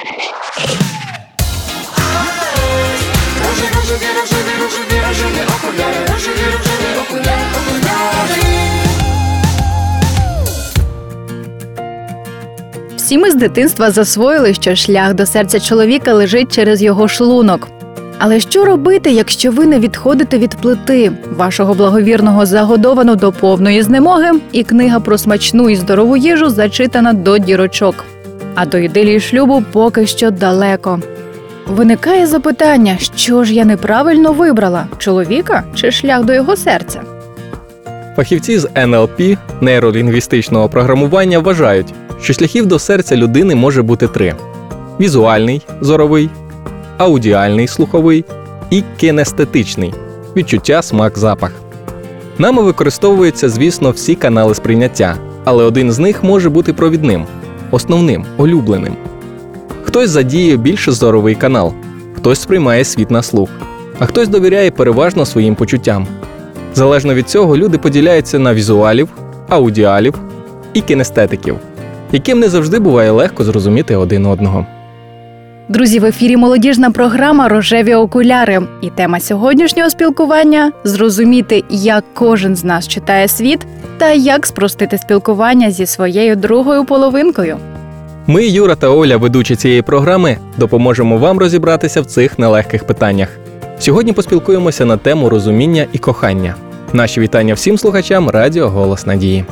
Всі ми з дитинства засвоїли, що шлях до серця чоловіка лежить через його шлунок. Але що робити, якщо ви не відходите від плити, вашого благовірного загодовано до повної знемоги, і книга про смачну і здорову їжу зачитана до дірочок? А до ідилії шлюбу поки що далеко. Виникає запитання, що ж я неправильно вибрала – чоловіка чи шлях до його серця? Фахівці з НЛП, нейролінгвістичного програмування, вважають, що шляхів до серця людини може бути 3 – візуальний, зоровий, аудіальний, слуховий і кінестетичний – відчуття, смак, запах. Нами використовуються, звісно, всі канали сприйняття, але один з них може бути провідним, основним, улюбленим. Хтось задіє більше зоровий канал, хтось сприймає світ на слух, а хтось довіряє переважно своїм почуттям. Залежно від цього люди поділяються на візуалів, аудіалів і кінестетиків, яким не завжди буває легко зрозуміти один одного. Друзі, в ефірі молодіжна програма «Рожеві окуляри». І тема сьогоднішнього спілкування – зрозуміти, як кожен з нас читає світ та як спростити спілкування зі своєю другою половинкою. Ми, Юра та Оля, ведучі цієї програми, допоможемо вам розібратися в цих нелегких питаннях. Сьогодні поспілкуємося на тему розуміння і кохання. Наші вітання всім слухачам радіо «Голос Надії».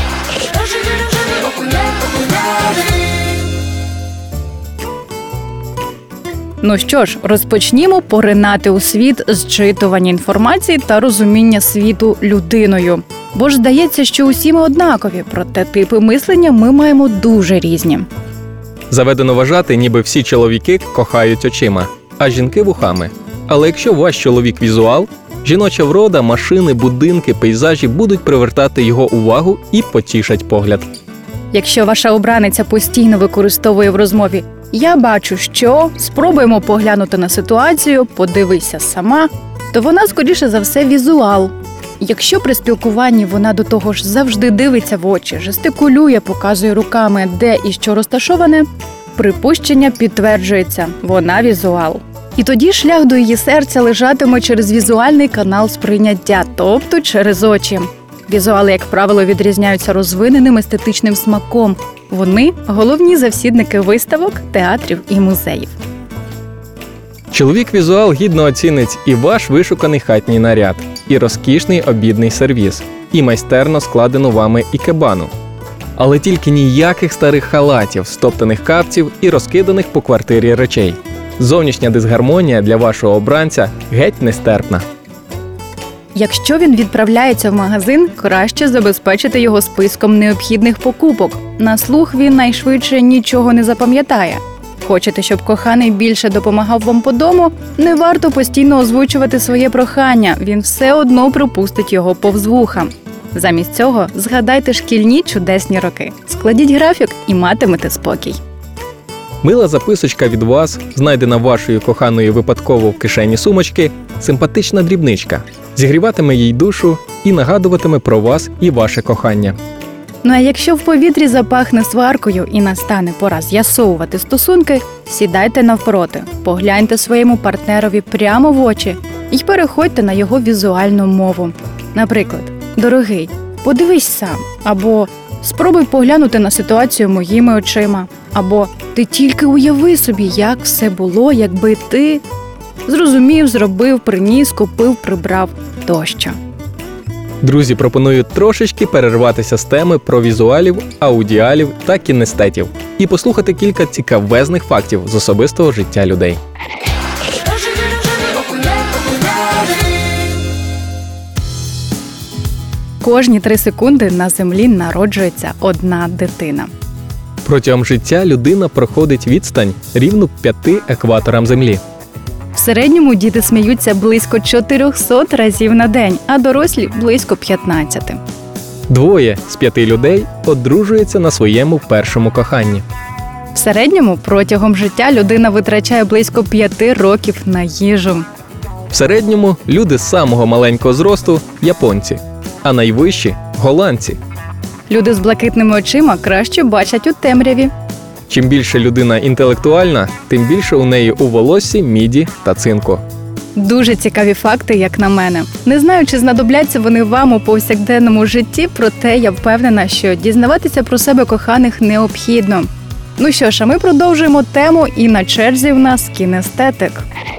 Ну що ж, розпочнімо поринати у світ зчитування інформації та розуміння світу людиною. Бо ж здається, що усі ми однакові, проте типи мислення ми маємо дуже різні. Заведено вважати, ніби всі чоловіки кохають очима, а жінки – вухами. Але якщо ваш чоловік – візуал, жіноча врода, машини, будинки, пейзажі будуть привертати його увагу і потішать погляд. Якщо ваша обраниця постійно використовує в розмові «я бачу, що», «спробуємо поглянути на ситуацію», «подивися сама», то вона, скоріше за все, візуал. Якщо при спілкуванні вона до того ж завжди дивиться в очі, жестикулює, показує руками, де і що розташоване, припущення підтверджується – вона візуал. І тоді шлях до її серця лежатиме через візуальний канал сприйняття, тобто через очі. Візуали, як правило, відрізняються розвиненим естетичним смаком. Вони – головні завсідники виставок, театрів і музеїв. Чоловік-візуал гідно оцінить і ваш вишуканий хатній наряд, і розкішний обідний сервіз, і майстерно складену вами ікебану. Але тільки ніяких старих халатів, стоптаних капців і розкиданих по квартирі речей. Зовнішня дисгармонія для вашого обранця геть нестерпна. Якщо він відправляється в магазин, краще забезпечити його списком необхідних покупок. На слух він найшвидше нічого не запам'ятає. Хочете, щоб коханий більше допомагав вам по дому? Не варто постійно озвучувати своє прохання, він все одно пропустить його повз вуха. Замість цього згадайте шкільні чудесні роки. Складіть графік і матимете спокій. Мила записочка від вас, знайдена вашою коханою випадково в кишені сумочки, симпатична дрібничка. Зігріватиме їй душу і нагадуватиме про вас і ваше кохання. Ну а якщо в повітрі запахне сваркою і настане пора з'ясовувати стосунки, сідайте навпроти, погляньте своєму партнерові прямо в очі і переходьте на його візуальну мову. Наприклад, «Дорогий, подивись сам», або «Спробуй поглянути на ситуацію моїми очима», або «Ти тільки уяви собі, як все було, якби ти…» Зрозумів, зробив, приніс, купив, прибрав тощо. Друзі, пропоную трошечки перерватися з теми про візуалів, аудіалів та кінестетів і послухати кілька цікавезних фактів з особистого життя людей. Кожні 3 секунди на землі народжується одна дитина. Протягом життя людина проходить відстань рівну 5 екваторам Землі. В середньому діти сміються близько 400 разів на день, а дорослі – близько 15. 2 з 5 людей одружуються на своєму першому коханні. В середньому протягом життя людина витрачає близько 5 років на їжу. В середньому люди з самого маленького зросту – японці, а найвищі – голландці. Люди з блакитними очима краще бачать у темряві. Чим більше людина інтелектуальна, тим більше у неї у волоссі міді та цинку. Дуже цікаві факти, як на мене. Не знаю, чи знадобляться вони вам у повсякденному житті, проте я впевнена, що дізнаватися про себе коханих необхідно. Ну що ж, а ми продовжуємо тему, і на черзі в нас кінестетик.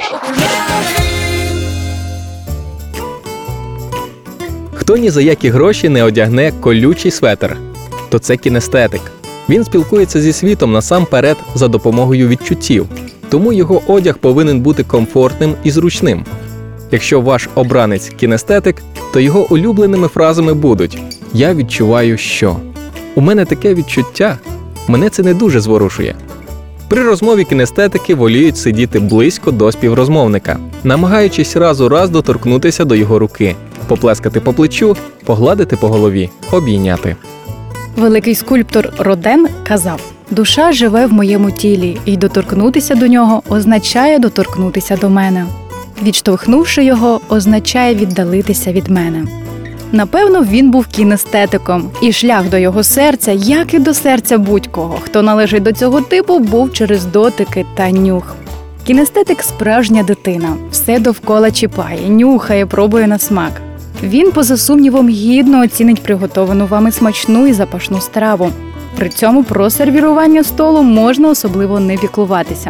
Хто ні за які гроші не одягне колючий светр, то це кінестетик. Він спілкується зі світом насамперед за допомогою відчуттів, тому його одяг повинен бути комфортним і зручним. Якщо ваш обранець кінестетик, то його улюбленими фразами будуть «Я відчуваю, що…», «У мене таке відчуття», «Мене це не дуже зворушує». При розмові кінестетики воліють сидіти близько до співрозмовника, намагаючись раз у раз доторкнутися до його руки, поплескати по плечу, погладити по голові, обійняти. Великий скульптор Роден казав: «Душа живе в моєму тілі, і доторкнутися до нього означає доторкнутися до мене. Відштовхнувши його, означає віддалитися від мене». Напевно, він був кінестетиком, і шлях до його серця, як і до серця будь-кого, хто належить до цього типу, був через дотики та нюх. Кінестетик – справжня дитина, все довкола чіпає, нюхає, пробує на смак. Він, поза сумнівом, гідно оцінить приготовану вами смачну і запашну страву. При цьому про сервірування столу можна особливо не піклуватися.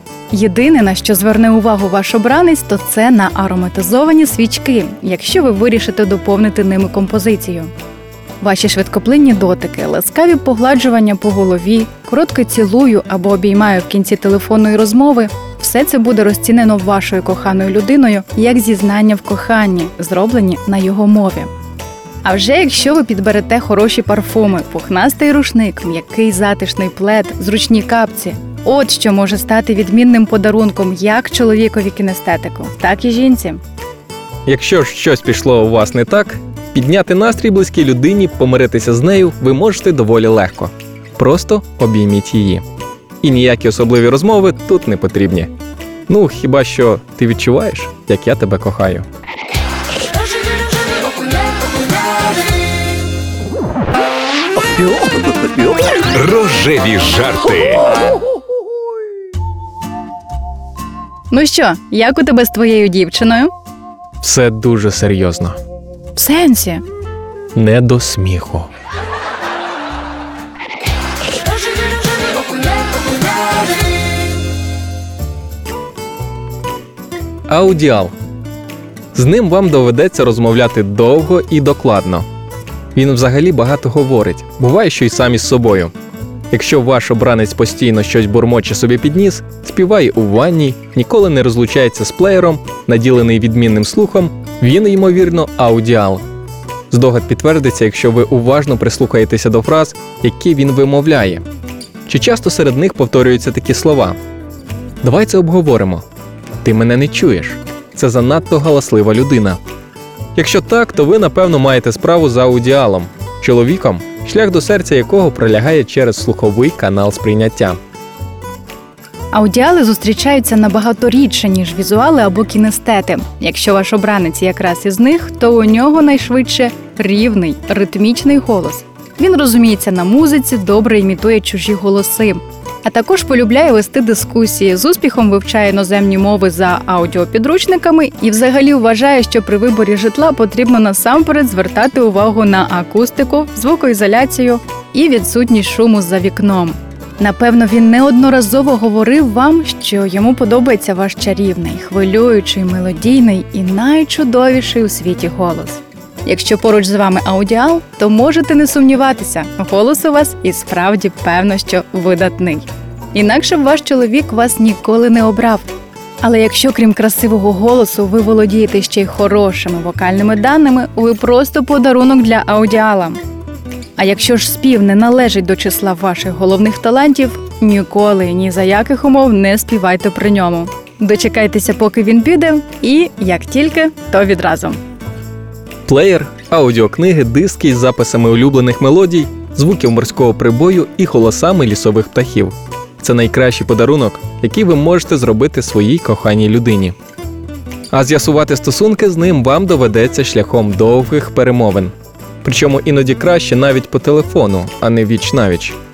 Єдине, на що зверне увагу ваш обранець, то це на ароматизовані свічки, якщо ви вирішите доповнити ними композицію. Ваші швидкоплинні дотики, ласкаві погладжування по голові, коротке цілую або обіймаю в кінці телефонної розмови – все це буде розцінено вашою коханою людиною як зізнання в коханні, зроблені на його мові. А вже якщо ви підберете хороші парфуми, пухнастий рушник, м'який затишний плед, зручні капці – от що може стати відмінним подарунком як чоловікові кінестетику, так і жінці. Якщо ж щось пішло у вас не так, підняти настрій близькій людині, помиритися з нею ви можете доволі легко. Просто обійміть її. І ніякі особливі розмови тут не потрібні. Ну, хіба що ти відчуваєш, як я тебе кохаю. Рожеві жарти. Ну що, як у тебе з твоєю дівчиною? Все дуже серйозно. В сенсі? Не до сміху. Аудіал. З ним вам доведеться розмовляти довго і докладно. Він взагалі багато говорить, буває, що й сам із собою. Якщо ваш обранець постійно щось бурмоче собі під ніс, співає у ванні, ніколи не розлучається з плеєром, наділений відмінним слухом, він, ймовірно, аудіал. Здогад підтвердиться, якщо ви уважно прислухаєтеся до фраз, які він вимовляє. Чи часто серед них повторюються такі слова? «Давай це обговоримо». «Ти мене не чуєш». Це занадто галаслива людина. Якщо так, то ви, напевно, маєте справу з аудіалом, чоловіком, шлях до серця якого пролягає через слуховий канал сприйняття. Аудіали зустрічаються набагато рідше, ніж візуали або кінестети. Якщо ваш обранець якраз із них, то у нього найшвидше рівний, ритмічний голос. Він розуміється на музиці, добре імітує чужі голоси. А також полюбляє вести дискусії, з успіхом вивчає іноземні мови за аудіопідручниками і взагалі вважає, що при виборі житла потрібно насамперед звертати увагу на акустику, звукоізоляцію і відсутність шуму за вікном. Напевно, він неодноразово говорив вам, що йому подобається ваш чарівний, хвилюючий, мелодійний і найчудовіший у світі голос. Якщо поруч з вами аудіал, то можете не сумніватися, голос у вас і справді певно, що видатний. Інакше б ваш чоловік вас ніколи не обрав. Але якщо крім красивого голосу ви володієте ще й хорошими вокальними даними, ви просто подарунок для аудіала. А якщо ж спів не належить до числа ваших головних талантів, ніколи ні за яких умов не співайте при ньому. Дочекайтеся, поки він піде, і, як тільки, то відразу. Плеєр, аудіокниги, диски із записами улюблених мелодій, звуків морського прибою і голосами лісових птахів. Це найкращий подарунок, який ви можете зробити своїй коханій людині. А з'ясувати стосунки з ним вам доведеться шляхом довгих перемовин. Причому іноді краще навіть по телефону, а не віч-навіч.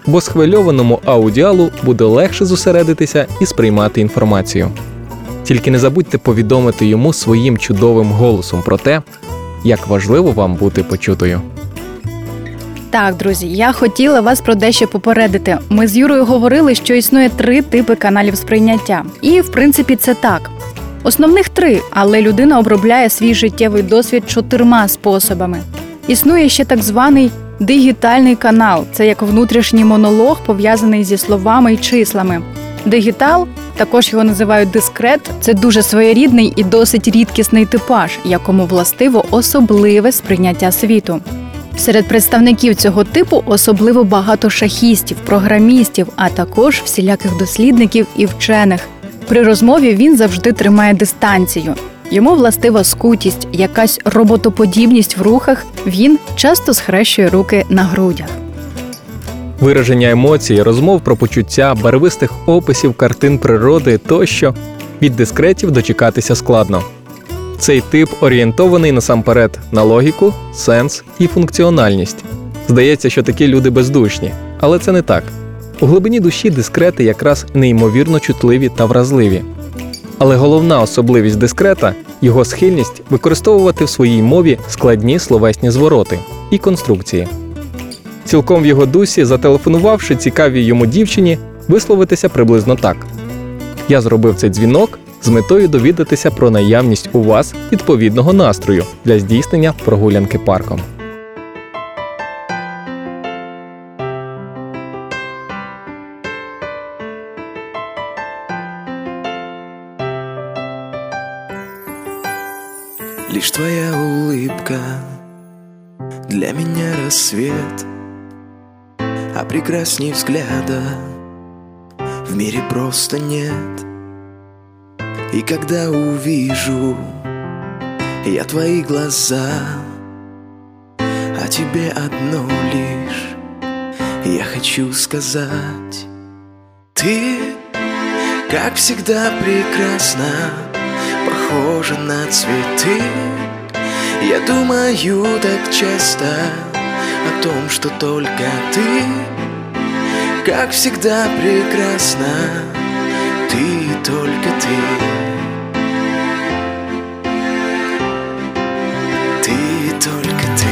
бо схвильованому аудіалу буде легше зосередитися і сприймати інформацію. Тільки не забудьте повідомити йому своїм чудовим голосом про те, як важливо вам бути почутою. Так, друзі, я хотіла вас про дещо попередити. Ми з Юрою говорили, що існує 3 типи каналів сприйняття. І, в принципі, це так. Основних 3, але людина обробляє свій життєвий досвід 4 способами. Існує ще так званий дигітальний канал. Це як внутрішній монолог, пов'язаний зі словами і числами. Дигітал, також його називають дискрет, це дуже своєрідний і досить рідкісний типаж, якому властиво особливе сприйняття світу. Серед представників цього типу особливо багато шахістів, програмістів, а також всіляких дослідників і вчених. При розмові він завжди тримає дистанцію. Йому властива скутість, якась роботоподібність в рухах, він часто схрещує руки на грудях. Вираження емоцій, розмов про почуття, барвистих описів картин природи тощо від дискретів дочекатися складно. Цей тип орієнтований насамперед на логіку, сенс і функціональність. Здається, що такі люди бездушні, але це не так. У глибині душі дискрети якраз неймовірно чутливі та вразливі. Але головна особливість дискрета – його схильність використовувати в своїй мові складні словесні звороти і конструкції. Цілком в його дусі, зателефонувавши цікавій йому дівчині, висловитися приблизно так. «Я зробив цей дзвінок з метою довідатися про наявність у вас відповідного настрою для здійснення прогулянки парком». Лишь твоя улыбка для меня рассвет, а прекрасней взгляда в мире просто нет. И когда увижу я твои глаза, а тебе одно лишь я хочу сказать: ты, как всегда, прекрасна, похожа на цветы. Я думаю так часто о том, что только ты, как всегда, прекрасна, ты и только ты. Ты и только ты.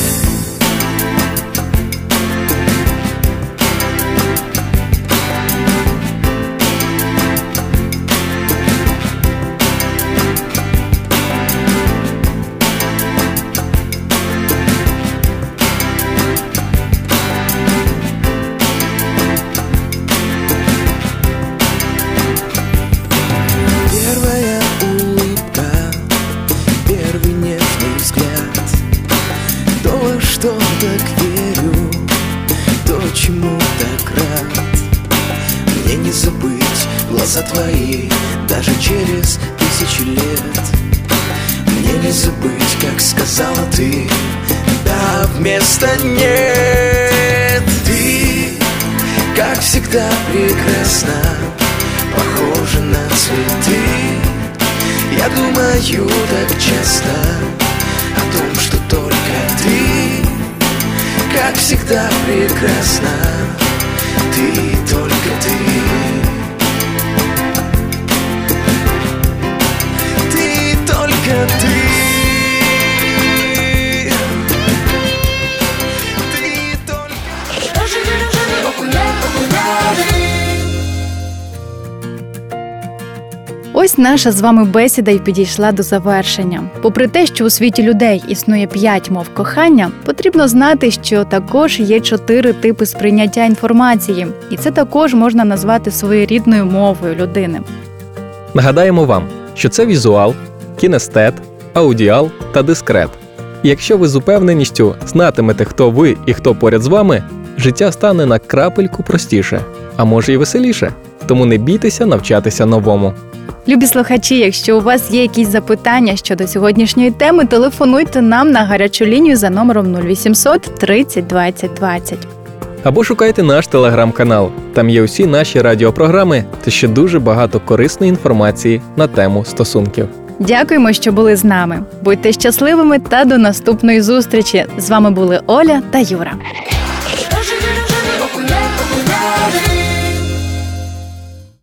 Что так верю, то чему так рад. Мне не забыть глаза твои даже через 1000 лет. Мне не забыть, как сказала ты да вместо нет. Ты, как всегда, прекрасна, похожа на цветы. Я думаю так часто о том, что только ты, как всегда, прекрасна, ты и только ты. Ты и только ты. Ты и только... Ось наша з вами бесіда й підійшла до завершення. Попри те, що у світі людей існує 5 мов кохання, потрібно знати, що також є 4 типи сприйняття інформації, і це також можна назвати своєрідною мовою людини. Нагадаємо вам, що це візуал, кінестет, аудіал та дискрет. І якщо ви з упевненістю знатимете, хто ви і хто поряд з вами, життя стане на крапельку простіше, а може й веселіше. Тому не бійтеся навчатися новому. Любі слухачі, якщо у вас є якісь запитання щодо сьогоднішньої теми, телефонуйте нам на гарячу лінію за номером 0800 30 20 20. Або шукайте наш телеграм-канал. Там є усі наші радіопрограми та ще дуже багато корисної інформації на тему стосунків. Дякуємо, що були з нами. Будьте щасливими та до наступної зустрічі. З вами були Оля та Юра.